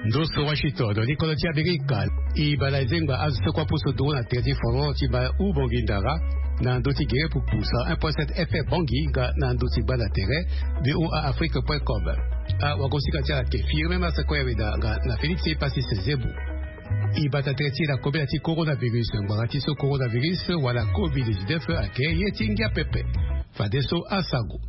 Dosto Washington, dans l'école américaine, il va la zenga à ce quoi pour ce don à terre différent, il va ou bongindara, dans d'autres guerres pour pousser 1.7 effet bangi, dans d'autres bas d'intérêt, de ou à afrique.com. À Wagosi Katia, qui firme même à ce quoi il y a la félicité passé ses zébou. Il va traiter la couverture coronavirus, un ce coronavirus, ou la COVID-19, à qui il y a tinga pepe. Fadeso Asago.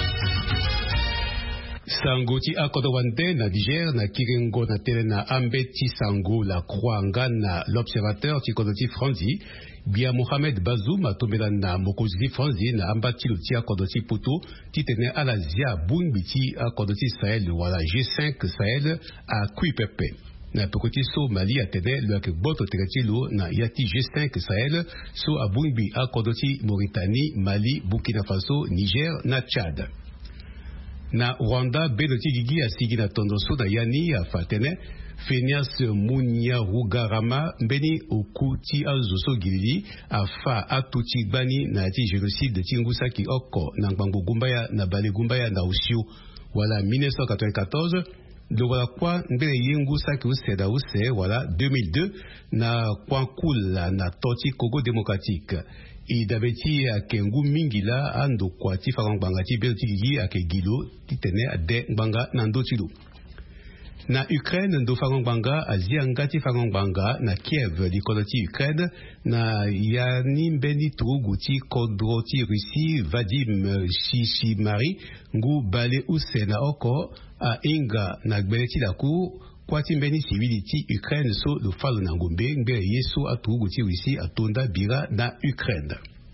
Sango ti akodowande na Niger na kirengo na tele na ambeti sango la croix na l'observateur ti kodoti Franzi bia Mohamed Bazoum atomela na mokozi Franzi na ambati ti akodoti poto ti tene alazia bungbiti akodoti Sahel wala G5 Sahel a kuipepe na pekoti so Mali atene le ke boto teretilo na yati G5 Sahel so abungbi akodoti Mauritanie Mali Burkina Faso Niger na Tchad. Na Rwanda beloti gigi asigi na tondoso na yani a fatene Fenias Munya Rugarama mbeni okuti azoso gilili afa atuti bani na ti génocide tingusaki oko na ngbango gumbaya na bale gumbaya na usio wala 1994 do wala kwa mbele yengu saki useda use wala 2002 na kwankula na toti Congo démocratique idabeti akengu mingila ando kwati farangbanga ti beloti gigi akegilo titene ade ngbanga na ndotilo na Ukraine ndo farangbanga azianga ti farangbanga na Kiev likolo ti Ukraine na yani mbeni trugu ti kodro ti Russie Vadim Shishimari ngu bale usena oko a inga na gbele ti laku kwati mbeni civili ti Ukraine so lo falo na ngombe ngbe yeso atugu ti Russie atonda bira na Ukraine.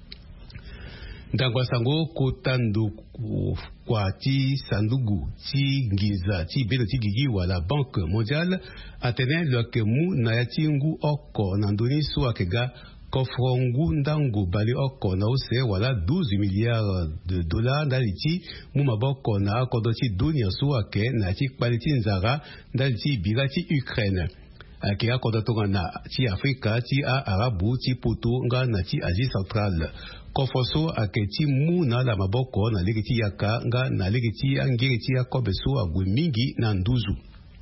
Ndangwa sango kotando kwati sandugu ti ngiza ti belo ti gigi wala Banque mondiale atene lo ke mu na yatingu oko na ndoni so akega kofrongu ndango bali oko na use wala 12 milliards de dollars ndaliti mu maboko na akodoti dunia so ake na ti kpaliti nzara ndaliti bira ti Ukraine ake akodotonga na ti Afrika ti a Arabu ti poto nga na ti Asie centrale kofoso ake ti mu na la maboko na legiti yaka nga na legiti angiri ti akobeso agwe mingi na nduzu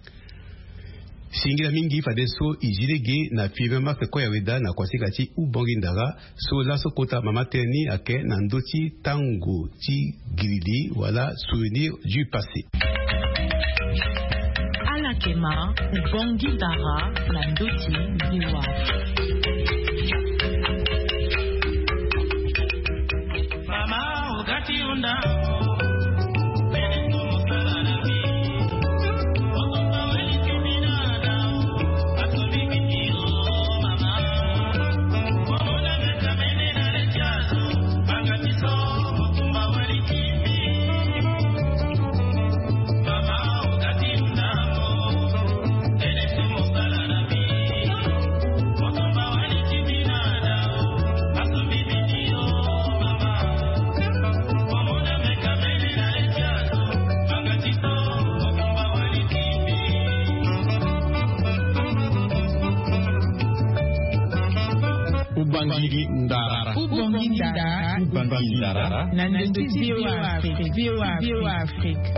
singila mingi fadeso ijilege na firme mafe kwa yaweda na kwasika ti ubongindara so laso kota mamateni ake na ndoti tango ti grili wala souvenir du passé. Alakema ubongindara na ndoti biwa. Mama ugati unda Ubangindara na ndoti VOA Afrique.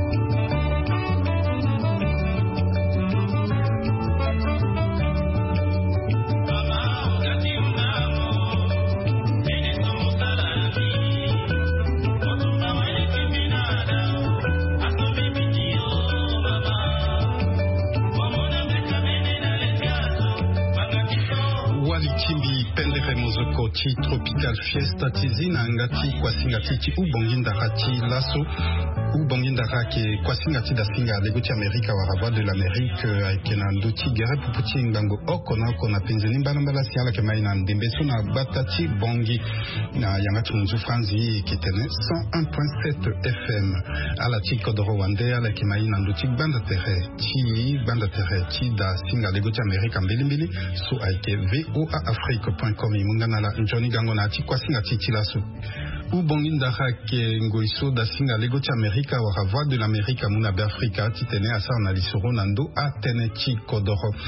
Tropical Fiesta tizina ngati kwa singati ti ubongindara ti lasso ubongindara ke kwa singati da singa legoti Amerika wa rava de l'Amérique kena ndoti gere puputi ngango okona penzeni mbala siala ke maina ndembeso na batati bongi na yangati unzu Franzi kitene 101.7 FM ala ti kodoro wande ala ke maina ndoti banda terre ti da singa legoti Amerika mbili so aike voaafrique.com imungana la njoni gango na ti kwa singa ti lasso ubongindara ke ngoiso da singa legoti Amerika wa rava de l'Amérique muna be Afrika ti tene asa na lisoro nando atene ti kodoro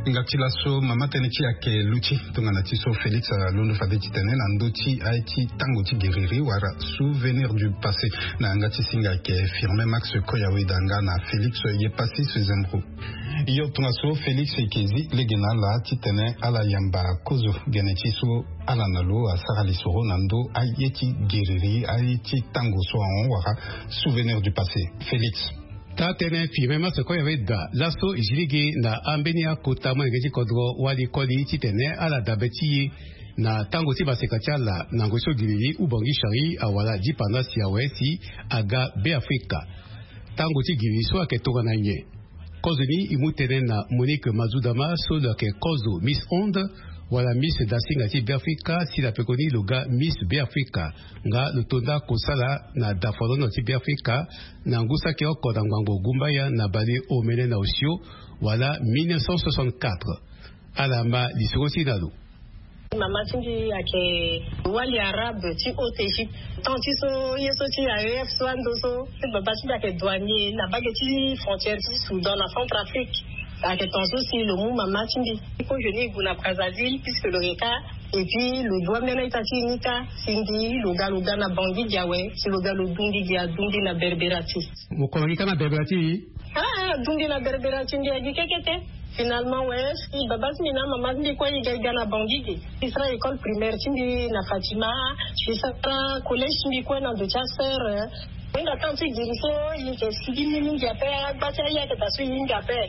ngati laso mama tenechi yake luchi tongana tiso Félix londo fadeti tenen andoti aiti tango ti guerrier wara souvenir du passé na ngati singa ke firme Max Koyawe danga na Félix ye passé ce zembro yo tongaso Félix ekezi legena la ti tenen ala yamba kozo geneti so ala nalo asara lisoro nando ayeti guerrier aiti tango so en wara souvenir du passé Félix Tatene firmema se koyawe da laso ijiligi na ambenia kotama ngeji kodro wali koli titene ala dabeti na tango ti basekatia la na ngosho gilili ubongi shari awala jipana siawe si aga be Afrika tango ti gilili so aketoka na nye kozoni imutene na Monique Mazudama so la ke kozo Miss Onde wala Miss Dasinga ti Afrika si la pekoni loga Miss Afrika nga lutonda kosala na dafalono ti Afrika na ngusa ke okoda ngwango gumbaya na bale omene na osio wala 1964 alama lisoko ti nalo mama tingi ake wali arabe ti haute Égypte tant ti so yeso ti AEF so ando so ti baba ti ake douanier na bage ti frontière ti Soudan na Centrafrique ake tonso si le mou mama tingi ko jeni guna Brazzaville puisque le reka et puis le doigt mena itati nika sindi loga na bangi diawe si loga lo dundi dia dundi na berberati mo ko nika na berberati dundi na berberati ndia dikekete finalement ouais si baba mina mama ndi ko yiga na bangi isra école primaire tindi na Fatima isra collège tindi ko na de chasseur nga tanti diriso yike sigini ninja pe bata yake tasu yinga pe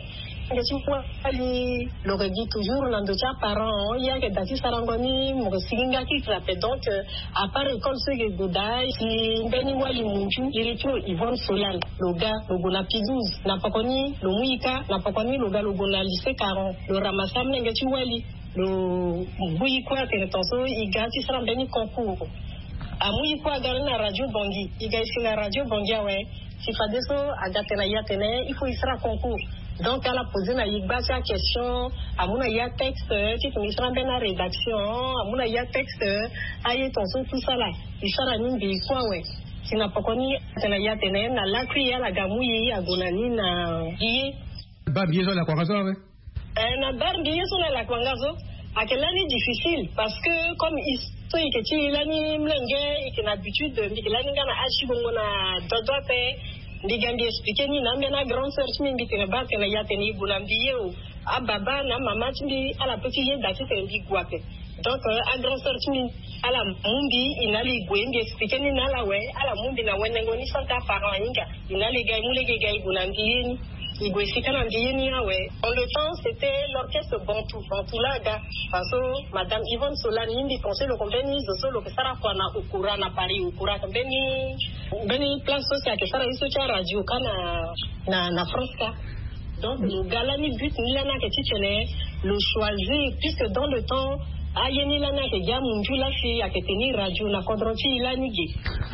ali l'aurait dit toujours dans deux parents il y a que dati sarangoni mo singa ki trape donc à part école ce que godai si ndeni wali munju iricho Yvonne Solal loga logona P12 na pakoni lo muika na pakoni loga logona lycée 40 le ramasam ngati wali lo muika teretonso igati sarambeni concours amuyi kwa garana radio Bongi igaisi na radio Bongi ouais si fadeso agatena yatene il faut isra concours. Donc elle a posé na yigbacha question amuna ya texte ti to misra bena rédaction amuna ya texte aye tonso tout ça là isara nimbi kwa we sina pokoni tena ya tene na la kriya la gamuyi agonani na yi ba biezo la kwangazo we na bar biezo la kwangazo akelani difficile parce que comme so iketi lani mlenge ikina habitude ndikilani ngana ashibongo na dodope ndigambi expliquer ni nambe na grande sœur chimbi tene ba tene ya tene bulambiye o ababa na mama chimbi ala petit ye dati tene bi guape donc a grande sœur chimbi ala mumbi inali gwendi expliquer ni nala we ala mumbi na wenengo ni santa parent inga inali gai mulege gai bulambiye ni igwesika na ndiye ni awe en le temps c'était l'orchestre Bantou Laga parce que madame Yvonne Solal nimbi conseil le compagnie zo lo que sara kwa na ukura na Paris ukura beni place sociale que sara iso cha radio kana na France ka donc le galani but ni lana que titene le choisir puisque dans le temps ayeni lana que ya munju la fi a que tenir radio na kodronti lanigi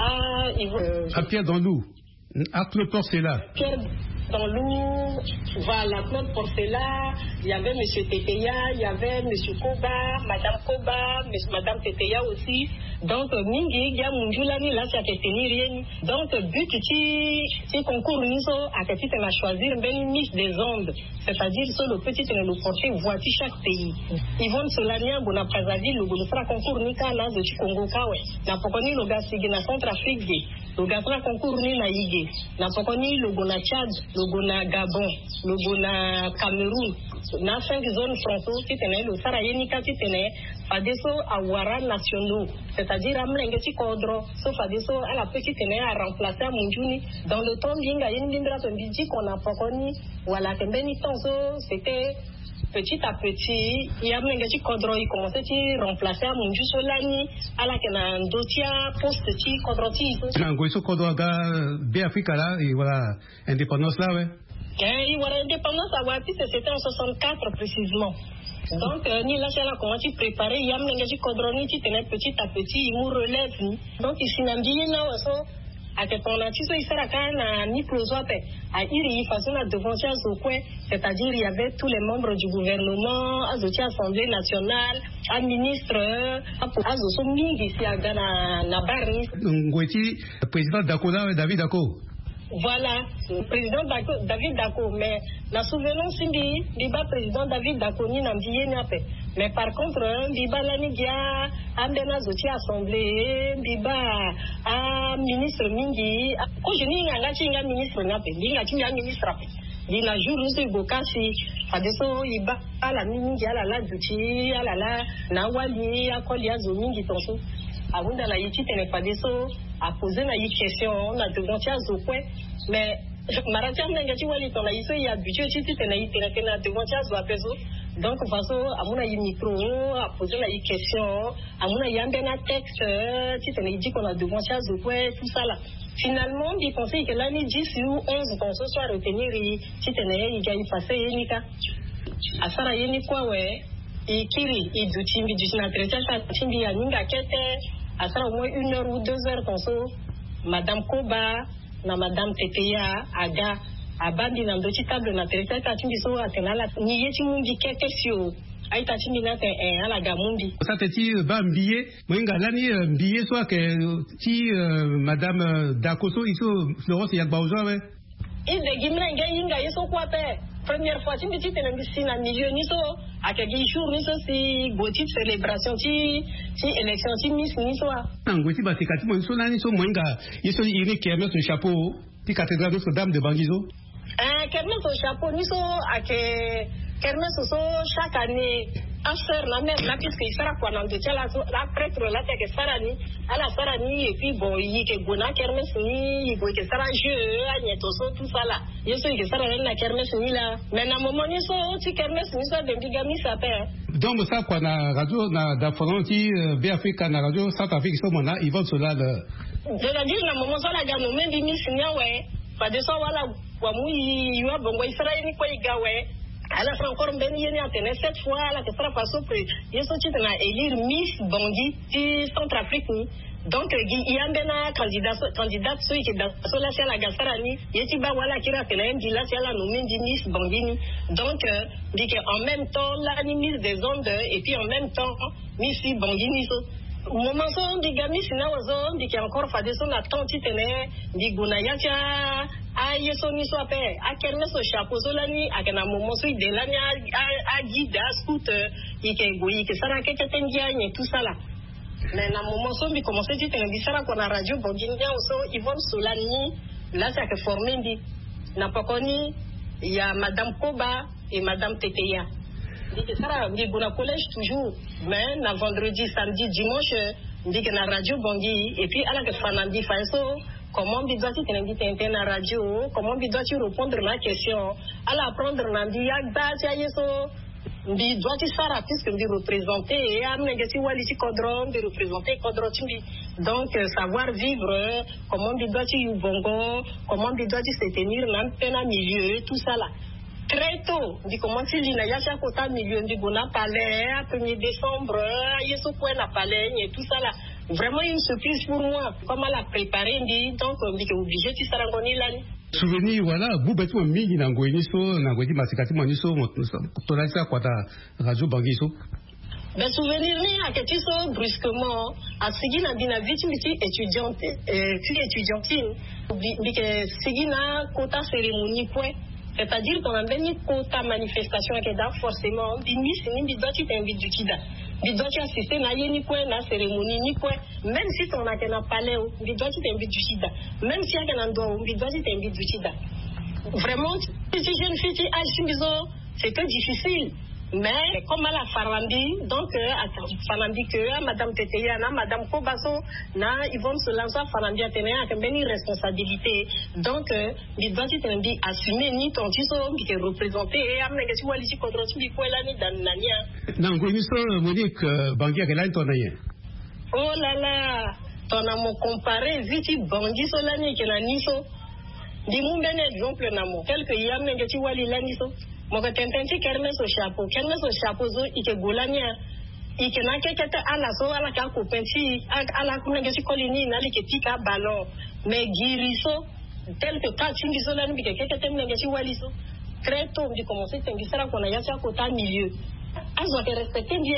à Pierre dans loup à Claude Porcela dans l'eau, voilà, Claude Porcela, il y avait M. Teteya, il y avait M. Koba, Madame Teteya aussi. Donc, mingi, il y a Munjulani, là, c'est à tenir. Donc, but, si concours, nous, à petit, on a choisi une Miss des ondes. C'est-à-dire, sur le petit, on a le portrait, voici chaque pays. Yvonne Solania, Bona Brazzaville, le sera concours, Nika, là, de Congo, Kawe. N'a pas connu le gars, c'est na Centrafrique, le gars, concours, ni na Yige. N'a pas connu le Gona Tchad, le Gona Gabon, le Gona Cameroun. Na 5 zones franco qui tenaient le Sarayenika qui tenait Fadeso Awara nationaux, c'est-à-dire Amlengeti Kodro, sauf Fadeso à la petite tenait à remplacer Munjuni. Dans le temps, Binga Yindra Tondiji qu'on a pas connu, voilà, que Benitonso, c'était petit à petit, il y a Mengeti Kodro, il commençait à remplacer Munju Solani, à la Kenandotia, post-ti, Kodroti. Nangoiso Kodro, Béafrika là, et voilà, indépendance là, ouais. Il y a l'indépendance à Wati, c'était en 64 précisément. Donc, ni là, j'ai commencé à préparer, il y a un Kodroni qui tenait petit à petit, il nous relève. Donc, ici, n'a bien là, à que ton artiste, il sera quand même ni prosote, à Iri, façon à devancer à Zokwe, c'est-à-dire, il y avait tous les membres du gouvernement, à Zotia Assemblée nationale, à ministre, à Zosoming, ici, à Ghana, Nabarni. Ngweti, président Dakoda, David Dako. Voilà, le président David Dako, mais la souvenance du président David Dako ni n'ambié n'a pas. Mais par contre, biba l'anigia, ambena zoti assemblée, biba a ministre mingi, quand je n'ai pas un ministre n'a pas, n'ai un ministre n'a pas. Il a joué le bokasi, adesso iba a la mingi a la zoti, a la nawali, a kolia zo mingi tonso. Avant de la yiti tene pas desso. A poser la question, on a devant au point, mais Maratia Nangati Wali, on a ici, il y a budget, tu n'as pas devant au peso. Donc, façon, à mon avis, micro, à poser la question, à mon avis, un texte, tu t'en as dit qu'on a devant au point, tout ça là. Finalement, il pensait que l'année 10 ou 11, qu'on se soit retenir, tu t'en as dit, il y a eu passé, Nika. À Sarah Yeni quoi, ouais, et Kiri, et du Timbi, du Sinatresa, Timbi, à Ninga Kete. À ça, au moins 1 heure ou 2 heures, comme ça, Madame Koba, na Madame Teteya, Aga, Abandi, na Ndoti table, na Teresa, Tatimbiso, Atenala, Niyeti Mundi, Kekesio, Aïta Timina, Alaga Mundi. Ça te dit, billet, Moinga, l'année, billet, soit que si Madame Dakoso, il faut Florence Yagbaouza, ouais. Il de Gimlen, Gayinga, ils sont quoi, père? Première fois, tu me dis que tu es un milieu, ni so, à quelques jours, ni so, si, Gauthier célébration, si, élection, si, Miss, ni so. Gauthier, bah, c'est quand tu m'as dit, so, Moinga, ils sont iris qui aiment ce chapeau, puis cathédrale Notre-Dame de Bangizo. Kermesse au chapeau, ni so, à que, Kermesse, so, chaque année, à faire la même, là, puisqu'il sera quoi, dans le détail, la prêtre, là, c'est que Sarani, à la Sarani, et puis, bon, il y a que Gona, Kermesse, ni, il y a que Sarajeu, Agnetoso, tout ça, là. Il y a que Sarani, la Kermesse, ni, là. Mais, à un moment, ni so, si Kermesse, ni so, de bigami, ça fait. Donc, ça, quoi, na radio, na, d'Afrique, qui, Béafrique, na radio, Centrafrique, so, mona, ils vont cela, là. C'est-à-dire, à un moment, ça, la gamme, même, des miss, ouais. Pas de ça, voilà, quoi, il y a, bon, il sera, ni, quoi, il ouais. Elle a fait encore un béni en tenant cette fois, là, que ça passe au prix. Il y a sorti de la élire Miss Bangui du Centrafrique. Donc, il y a un candidat, celui qui est dans la Gastarani, il y a un voilà qui a fait la nommé Miss Bangui. Donc, dit qu'en même temps, la Miss des ondes, et puis en même temps, Miss Bangui. Au moment où on dit que Miss Nawazo, dit qu'il y a encore fait son attente, dit Gounayatia. Ah, il y a son histoire, à Kermesse au chapeau, Solani, à un moment où il y a un guide, un scooter, il y a ça, et tout ça là. Mais à un moment où il commence à dire que ça, qu'on a radio, bon, ils vont Solani, là, ça a formé, n'a pas connu, il y a Madame Koba et Madame Teteya. Il dit que ça, il y a un collège toujours, mais le vendredi, samedi, dimanche, il dit que la radio, bon, et puis, à la que Fanandi Fanso, comment dois-tu t'inviter à la radio? Comment dois-tu répondre à la question? À la prendre Nandi, dois-tu faire puisque me représenter et à me Walisi Kodron, de représenter Kodrotimbi. Donc, savoir vivre, comment dois-tu bongo, comment dois-tu se tenir dans un milieu, tout ça là. Très tôt, dit comment si il y a un quota milieu, dit qu'on a palais, 1er décembre, il y a ce point à palais, et tout ça là. Vraiment une surprise pour moi. Comment la préparer, donc on dit que obligé de s'arranger là. Souvenir, voilà, vous bêtes un mini n'angoïniso, n'angoïni masikati maniso, tonalisa quoi ta radio bangiso. Ben souvenir ni à quelque chose brusquement, à seguir na vie étudiante, fille étudiantine, dit que seguir na quota cérémonie point. C'est-à-dire qu'on a bien quota manifestation qui est forcément, ni doit t'inviter du Kida. Il doit assister à une cérémonie, ni quoi. Même si on a un palais, il doit t'inviter du Sida. Même si on a un endroit, il doit t'inviter du Sida. Vraiment, si jeune fille qui a c'est que difficile. Mais comme à la Farandi, donc Farandi que Madame Teteya, Madame Kobaso, ils vont se lancer à Farandi à tenir une responsabilité. Donc, il doit être assumé ni ton tiso qui est représenté et amener que tu vois ici contre tu dis quoi là ni dans Nania. Non, vous avez Monique Bangia qui est là ton aïe. Oh là là, ton amour comparé vite Bangi Solani qui est là niso. Dis-moi un exemple namo. Tel que yamne que tu vois là niso. Mon tententi Kermesse au chapeau zo ike golania ike na kekete ala so ala ka ko penti ala kuna ngesi kolini na like tika ballon mais guiriso tel que quand tu dis là ni kekete ngesi waliso très tôt on dit commencer tengisera qu'on a yacha kota milieu azo que respecter bien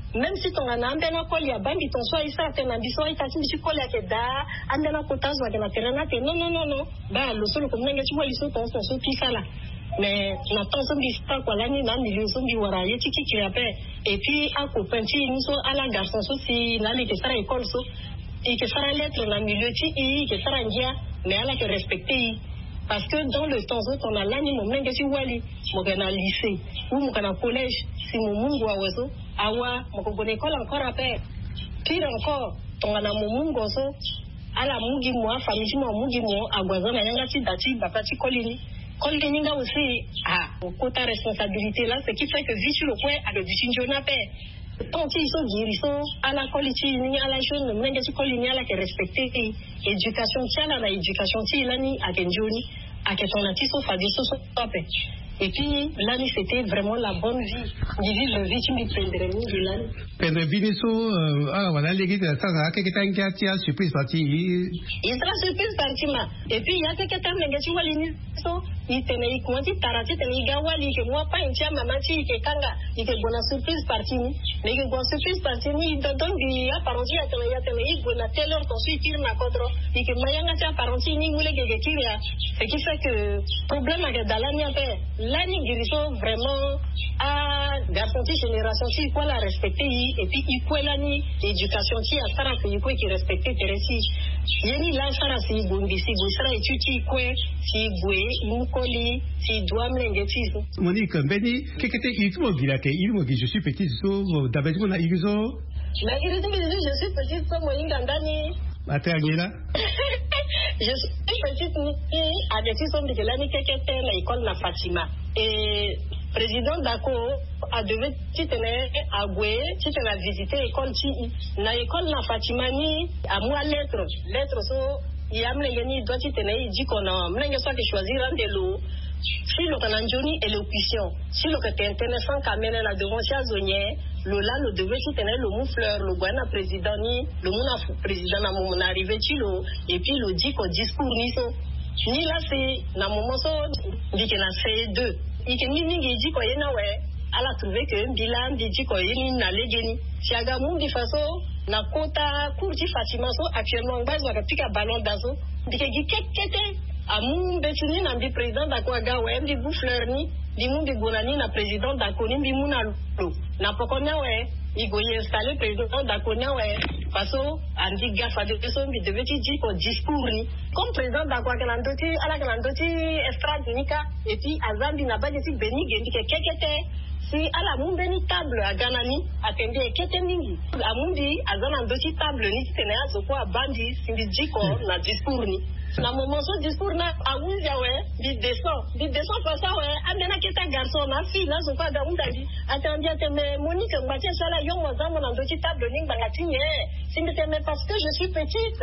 même si ton anambena koli abambi ton so isa tena biso itati biso koli akeda andena kotazwa na terrain te non ba lo solo comme nenge tu liso ton so pisala mais na ton so bista kwa lani na milieu so bi wara yeti ki kirape et puis a copain ti so ala garçon so si na li ke sara école so et que sara lettre na milieu ti i que sara ngia mais ala que respecter parce que dans le temps on a l'année mon nenge si wali mo kana lycée ou mo kana collège si mo mungu wa wezo awa mo ko école encore après pire encore on a mo mungu so ala mugi mo famille mo mugi mo agwaza na yanga ti dati bapati kolini nga aussi quota responsabilité là ce qui fait que vite le point avec du sinjona pe tant ils sont guérissons à la qualité ni à la jeune nenge ti kolini ala que respecter éducation tiana na éducation ti lani akenjoni aketona ti so fadi so topé et puis l'année c'était vraiment la bonne vie vivre vie qui me prendrait ni de l'année pendre viniso ala wala legi ta sa ke tangia ti surprise party il sera surprise party ma et puis il y a que tam nenge ti wali ni so itene ikwati tarati tene igawali ke moi pas intia mama ti ke kanga ike bona surprise party ni mais ke bona surprise party ni don bi a paronti ya tene igona teller ton suitir na kodro ike mayanga ti paronti ni ngule ke kiria ce qui fait que problème avec dalani après l'année guérison vraiment à garantir génération si quoi la respecter et puis il quoi l'année éducation si à ça que il quoi qui respecter teresi yeni la sara si bondi si sara etuti quoi si boué mukoli si doit mlengeti Monique Mbeni kekete ilimo vilake ilimo je suis petite so d'abord on a ilizo la ilizo je suis petite so mo ingandani Atangela je suis petite ni avec son de l'année kekete na école na Fatima et président Dako a devait titene agwe titena visiter école ti na école na Fatima ni à moi lettre so yamle ngeni doit titene dit qu'on a mlenge soit que choisir un de l'eau si le cananjoni élocution si le que intéressant kamene na devant sia zonye le là le devait titene le mou fleur le guana président ni le mona président na mon arrivé ti lo et puis le dit qu'on discours ni so ni là c'est na moment so dit que na C2 ike mingi dit ko yena we ala trouver que bilan dit ko yeni na legeni siaga mundi faso na kota courti Fatima so actuellement base wa pika ballon d'azo dike gikekete amu betuni na bi président d'Akwaga we ndi bouffleur ni di mundi bonani na président d'Akoni bi muna lo na pokona we igoye installer président d'Akonia we faso andi gafa de so bi devait dire ko discours ni comme président d'Akwaga landoti ala landoti estrade nika et puis azambi na ba de beni gendi kekete si ala mumbe ni table aganani atende ekete mingi amundi azana ndoki table ni tene azo kwa bandi simbi jiko na discours ni na moment so discours na awuja we di descend pas ça we amena keta garçon na fille na zo kwa da undadi atandi ateme Monique Mbatia sala yo mozamo na ndoki table ni bangatinye simbi teme parce que je suis petite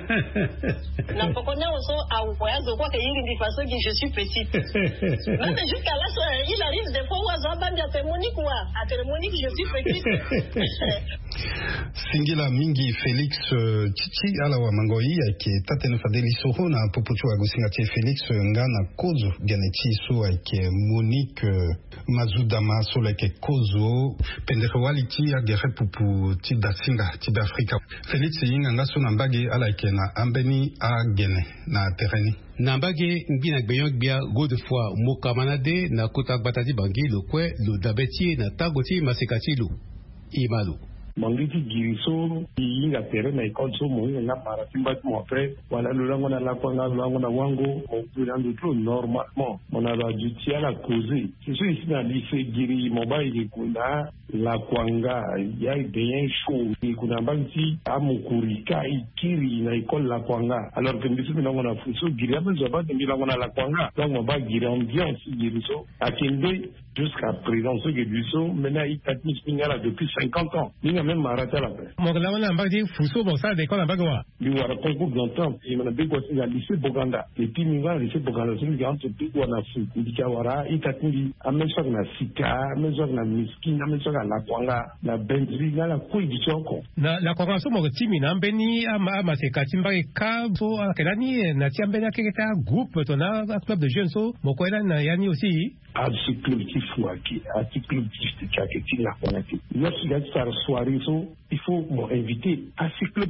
na pokona oso awoya zo kwa ke yingi ndi faso ki je suis petite même jusqu'à là il arrive des fois ozo bandi Monique wa atele Monique je suis petite Singila mingi Félix Chichi ala wa mangoi ake tatene fadeli soho na popochu wa gusinga tie Félix ngana kozo ganeti so ake Monique mazudama so like kozo pendeko waliti ya gere pupu ti dasinga ti d'Afrique Félix yinga ngaso na mbage ala ake na ambeni a gene na terreni Nambage mbina gbeyon gbia gode fois mokamanade na kota batati bangi lo kwe lo dabeti na tagoti masekati lo imalo Mangiti giriso yinga tere na école so mo nga para timba mo après wala lulango na la kwanga lulango na wango mo burandu tout normalement on a dû la causer je suis ici dans lycée giri mobile kuna la kwanga ya bien chaud et kuna banti amukurika ikiri na école la kwanga alors que mbisi na ngona fuso giri abezo ba mbila ngona la kwanga donc ba giri ambiance giriso akende jusqu'à présent ce que giriso maintenant il tatmis pingala depuis 50 ans même arrêté la paix. Mon gars, on a pas dit Fousso, bon ça, d'école à Bagua. Il y a un concours d'entente, il y a un bégo aussi à lycée Boganda. Et puis, il y a un lycée Boganda, c'est un petit bégo à la foule. Il y a un même chose na Sika, même chose na Miskin, même chose na La Kwanga, na Benzri, na la coédition. La Kwanga, so mon team, na Beni, ama se katimba ka, so, kelani, na tiambena keketa, groupe, tona, club de jeunes, so, mon koela na yani aussi. à ce club qui fouaki, à ce club qui est la connaître. Lorsqu'il y a cette soirée, il faut m'inviter à ce club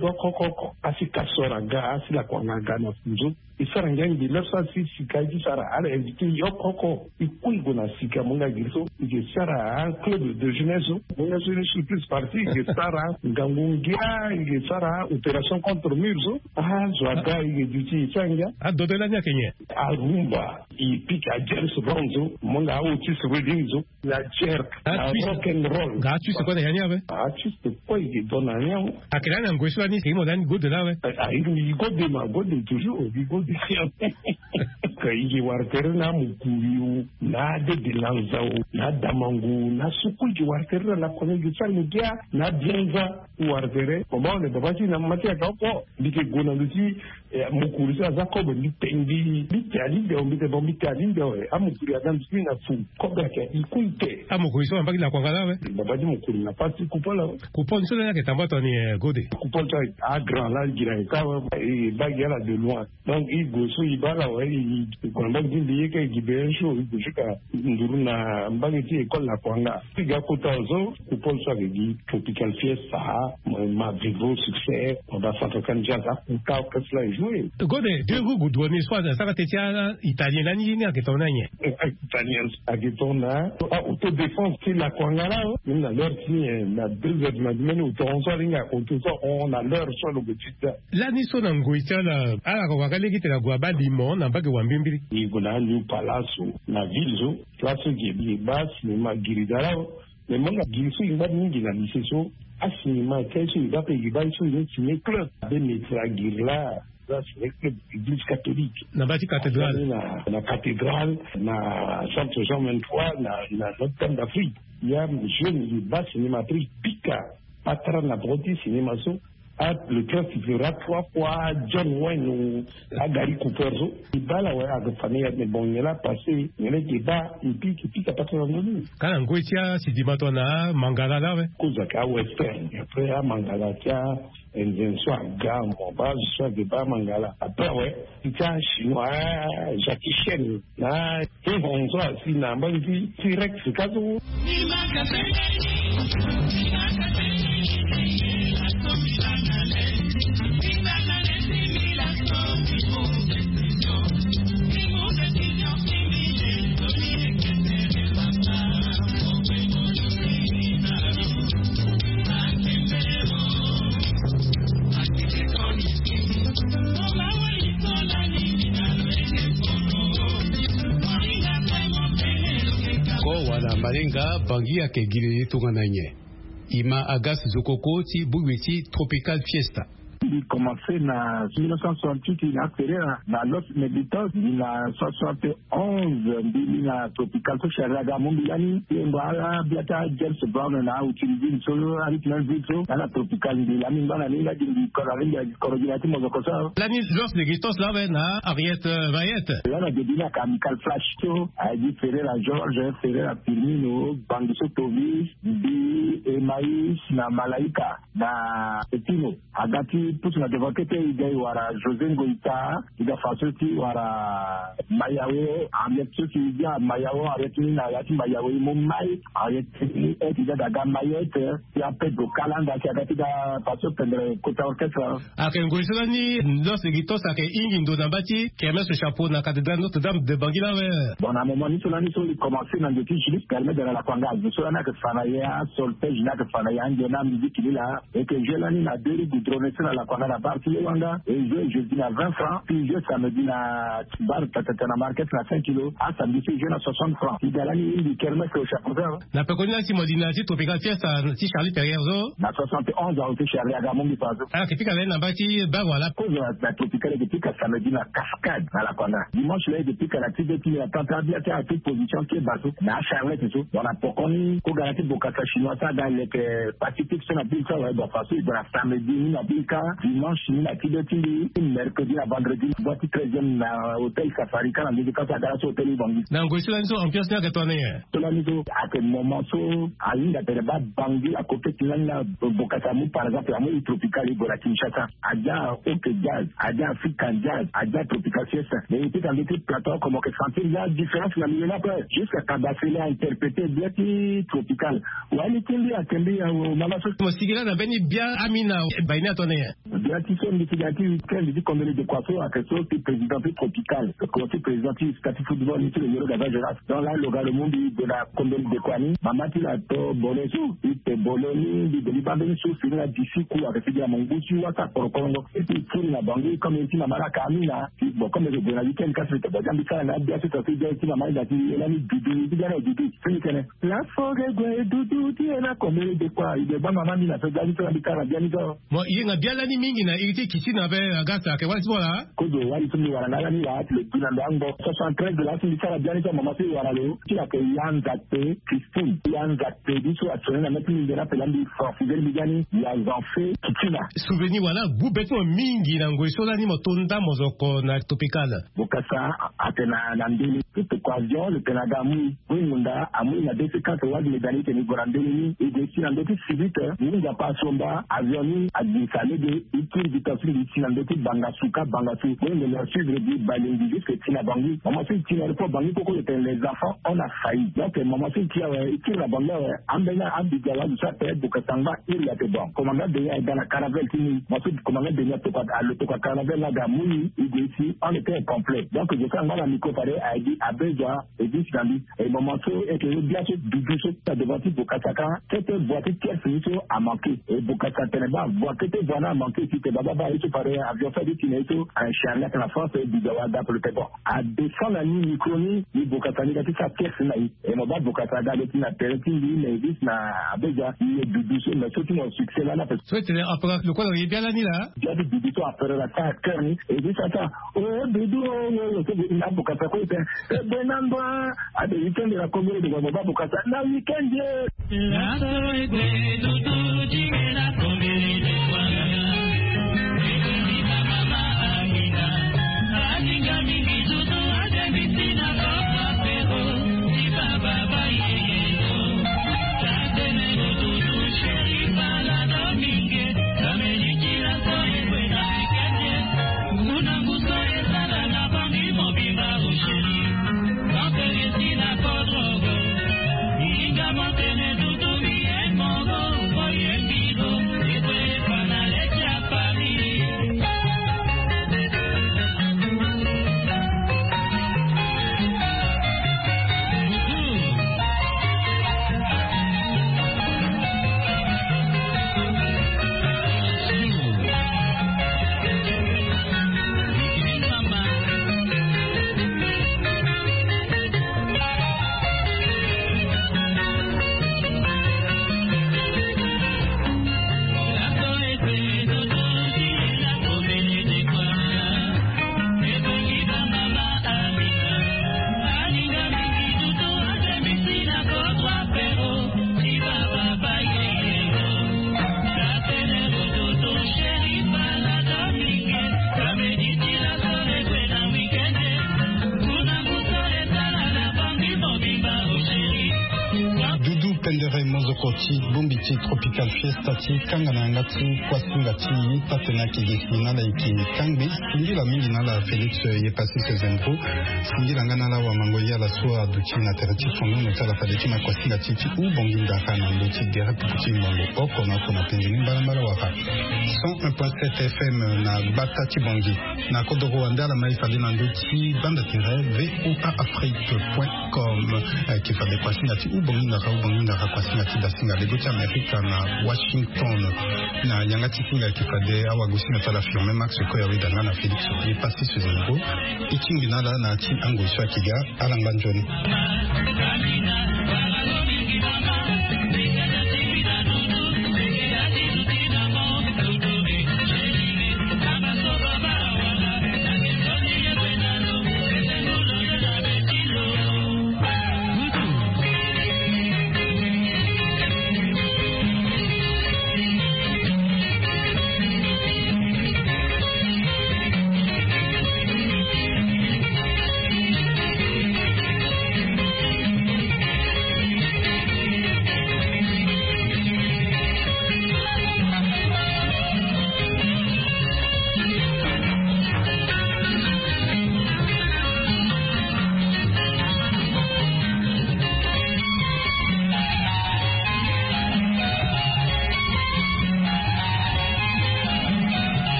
à ce Kassoraga, à ce la Kwanaga, et ça rien de l'autre si Sikaji Sara à inviter Yokoko, et Kouigona Sika Monga Giso, et Sara un club de jeunesse, Monga je suis plus parti, et Sara, Gangungia, et Sara, opération contre Murzo, ah, Joaga, et Duti Sanga, à Dodelania Kenya, à Rumba, et pique à James Bronzo, Monga Otis Redinzo, la jerk, la rock'n'roll. Gratuit, c'est quoi derrière, ouais? Gratuit, c'est quoi, il est donné à rien. À quel âge, Ngouissou a dit, c'est mon go de là, ouais? Ah, il go de ma go de toujours, il go de rien. Il y a Warterna, Mukuyu, na de Lanzao, na Damangu, na Suku, du Warterna, la première du Salmugia, na Bienza, Wartere, au moment où les babati n'a matière à quoi, dit que Gonaluti, Mukuru, Zakob, Litendi, Litendi, on met bon Litendi, à Mukuru, Adam Spin à fou, Kobaka, il coûte. Ah, Mukuru, on va pas la Kwangala, ouais? Babati Mukuru n'a pas de coupon là. Coupon, c'est là que t'as pas ton Godé. Coupon, à grand là, il y a un cas, et Bagala de loin. Donc, il gosse, il va là, ouais, kwamba ndindi ke gibensho ikushika nduru na mbangiti école la kwanga tiga kotazo kupolsa gi tropical fiesta ma vivo succès on va faire quand jaza kuta kasla jouer gode deux goûts douani soit ça va tetia italien la ni que ton anye italien agitona auto défense qui la kwanga là on a l'heure qui na 2h du matin ou on soit ringa on a l'heure sur le petit la ni so nangoita la ala kwa kale ki te la gwa ba limon na ba ke wambimbiri Igona New Palace, na ville, place qui est basse, cinéma Giridara, mais moi, la Giriso, il va nous dire la mission, à cinéma, qu'est-ce qu'il va payer, il va sur le ciné club, de mettre la Girla, là, c'est le club d'église catholique. Na bâti cathédrale. La cathédrale, na Centre Jean 23, na Notre-Dame d'Afrique. Il y a un jeune, il va cinématrice, Pika, patron de la beauté cinéma, le train sifflera 3 fois John Wayne ou Agari Cooper. Il va là, ouais, à la famille, mais bon, il est là, passé, il y a des bas, il pique à partir de nous. Quand on goûte, si tu m'as Mangala là, ouais. Kozaka Western, après à Mangala, tiens, un soir, gamme, on va, soit de bas Mangala. Après, ouais, il y a un chinois, Jackie Chen, là, et on soit, si n'a pas dit, direct, c'est cadeau. Malenga bangi ya kegile tungananye ima agas zokokoti buwiti tropical fiesta. Il commençait en 1968, il a fait dans l'autre méditation, il a 71, il a tropical, il a Ramondilani, il a Biata, James Brown, il a utilisé solo avec l'invito, il a tropical, il a mis dans la ligne, il a coordinaté mon copain. L'année, lorsque les Guistos là, il a Ariette Vayette. Là, on a dit à Amical Flash, a dit Ferrer à Georges, Ferrer à Firmino, Bandiso Tovis, Bi, Emaïs, na Malaika, na Petino, Agati. Tous na dévoté il wara José Ngoïta il a fait wara Mayawe Ariette qui dit Mayawe Ariette na yati Mayawe Mumbai Ariette il a daga Mayette il a fait do kalanda qui a gati da passo prendre côté orchestre a que Ngoïta ni dans ce guitos a que ingindo d'ambati qui met ce chapeau na cathédrale Notre-Dame de Bangila bon à un moment il commençait dans le petit juste permet de la kwangage je suis là que fanaya solfège là que fanaya ngena musique là et que je l'année na deux goudronner la kwanga la partie Wanga et je dis à 20 francs puis je samedi na bar tata na market na 5 kilos à samedi je na 60 francs il a l'année il kermesse au chapeau na pe connait si modinati tropical fiesta si Charlie Perrierzo na 71 a été Charlie Agamondi paso ah que pika na bati ba voilà cause la tropical depuis que samedi na cascade na la kwanga dimanche là depuis que la petite depuis la tentabilité à toute position qui est bateau na Charlotte et tout on a pokoni ko garanti bokata chinois ça dans les pacifique sur la ville ça va façon de la samedi ni na bika dimanche ni na kidetili mercredi na vendredi boîte 13e na hôtel Safari kana ndi ka sa dara so hôtel Bangi na ngo sila nso ambiance na katone to la nizo à quel moment so ainda tereba Bangi à côté na Bokasamu par exemple amu tropical ibora Kinshasa aja OK jazz aja African jazz aja tropical siesta mais il était avec plateau comme que sentir la différence na milieu là jusqu'à Kabasele a interprété bien tropical wali kindi akendi mama so mosigila na beni bien amina baina tone bien qui sont décidatifs quel dit comme de quoi so à quelque chose président tropical le conseil président statut football ici le numéro d'avant dans là le monde de la commune de Kwani mama ti la to bolesu ite boloni de libabeni so sina d'ici ku avec dia mongusi wata korokongo et puis na Bangi comme ici na mara kamina bon comme le de la week-end quand c'était pas bien ça na bien c'est aussi bien ici na mara ti la ni dudu fini kene la forêt de dudu ti na commune de quoi il de ba mama ni na so bien ça bikara bien do mo yenga bien la ni mingi na iti kichina be agata ke wali bola ko do wali sumi wala na ni la le binandango 73 de la sini sala bien ça mama si wala lo ti la ke yanzate Christine yanzate diso atone na metu ni na pelandi fidel bigani ya zanfe kichina souvenir wala bubeto mingi na ngoisola ni motonda mozoko na tropical bokasa atena na ndini occasion le Canada mui munda amu na desi kata wadi medani ke ni gorandeni e desi na ndoti sibite ni nga pasomba avioni adisale de itir vitasi di tina ndoti bangasuka bangasu ni le suivre di balingi jusque tina Bangi maman si tina le Bangi koko les enfants on a failli donc maman si tia itir la Bangi ambena ambigala du sapé bokatanga il ya te bon commandant de ya dans la caravelle tini maman commandant de ya to à le to caravelle la gamui e desi on était complet donc je sais ngala miko pare a dit abeja et dit Gandhi et moment et que bien sûr du ça devant Bokataka cette boîte qui est finie a manqué et Bokataka teneba boîte qui voilà a manqué si te baba et tu paraît avion fait du kineto un charlet la France et du Gawada pour le pépon à descendre la ligne microni ni Bokataka ni ça pièce là et mon Bokataka avec la terrain mais dit na abeja et du mais surtout mon succès là parce que c'est après le quoi il bien là ni là bien du après la ta kerni et dit ça oh Bédou le na Bokataka ko benando a de weekend de la commune de Baba Bokasa na weekend la soirée de tout dit la commune de Baba mama amina aninga mingi tutu ajabisina baba pero si baba bayeyo tatene tutu sheri bala domingue kamejikira soye kwenda weekend kuna kusoye sana na Bangi mobimba usheri Mozokoti, Bombiti, Tropical Fiesta, Kangana Ngati, Kwasingati, Tatena Kigesi, Nala Iki, Kangbi, Singi la Mingi Nala Félix Yepasi Sezempo, Singi la Nganala Wamangoya la Soa Duti Naterati Fondo, Notala Fadeki na Kwasingati, ou Bonginda Kana, Ndoti, Direct Puti Mondo, Okona, Kona Pendini, Balambala Waka. 101.7 FM na Batati Bangi, na Kodoro Andala Maïfadina Ndoti, Bandatire, voaafrique.com, qui fait des Kwasingati, ou Bonginda Kwasingati Dasinga, les Gauthier America na Washington, na Yangati Singa qui fait des Awagosi na Tala Firme, Max Koyawi Dana Félix, qui est passé sur Zéro, et Tinginala na Tim Ango Swakiga, Alan Banjoni.